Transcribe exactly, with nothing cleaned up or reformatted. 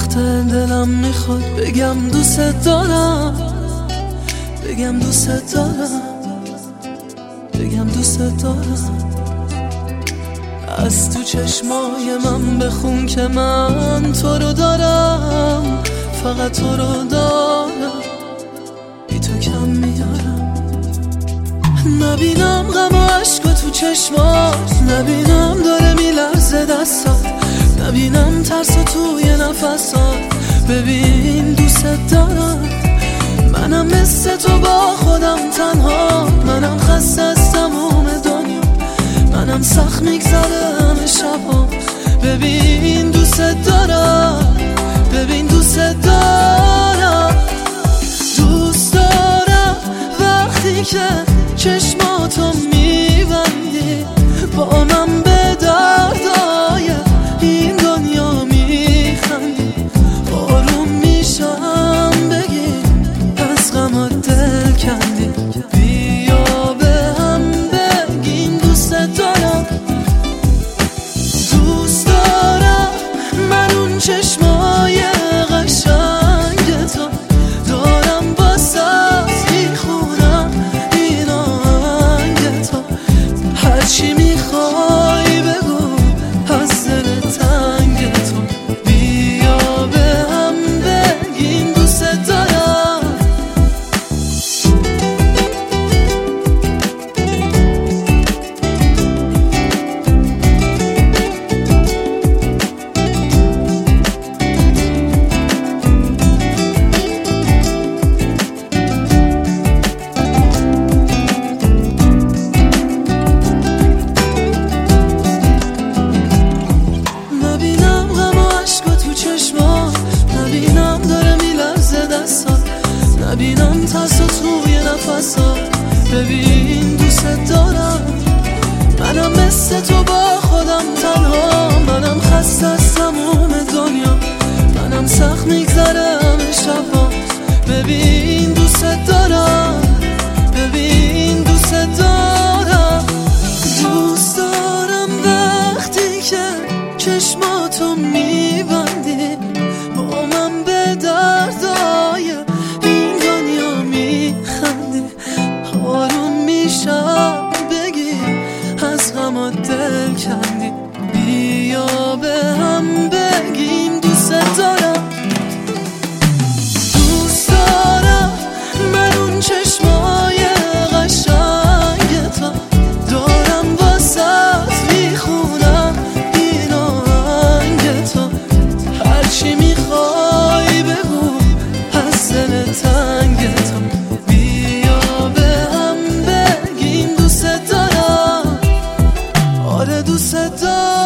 وقت دلم میخواد بگم دوست دارم، بگم دوست دارم، بگم دوست دارم. از تو چشمای من بخون که من تو رو دارم، فقط تو رو دارم، بی تو کم میارم. نبینم غم و عشق تو چشمات، نبینم داره میلرزه دستات، نبینم ترس توی نفسات. ببین دوست دارم، منم مثل تو با خودم تنها، منم خسته از تموم دنیا، منم سخت میگذره همه شبا. ببین دوست دارم، ببین دوست دارم، دوست دارم وقتی که چشماتو میبندی، با من به دردای این دنیا میخندی. آروم میشم بگی از غمات دل کندی، بیا به هم بگین دوست دارم. دوست دارم من اون چشمای قشنگ تو دارم، واسه میخونم این آهنگ تو. هرچی میخوای بگو از دل تنگ تو، بیا به هم بگین دوست دارم. نبینم غم و عشق تو چشمات، نبینم داره میلرزه دستات، نبینم ترس توی نفسات. ببین دوست دارم، منم مثل تو با خودم تنها، منم خسته از تموم دنیا، منم سخت میگذره همه شبا. ببین دوست دارم، ببین دوست دارم، دوست دارم وقتی که چشماتو میبندی، با من به دردای این دنیا میخندی. آروم میشم بگی از غمات دل کندی، بیا به هم بگیم دوست دارم. دوست دارم من اون چشمای قشنگ تو دارم، واسه میخونم این آهنگ تو. هرچی میخوای بگو از دل تنگ تو، بیا به هم بگیم دوست دارم. آره دوست دارم.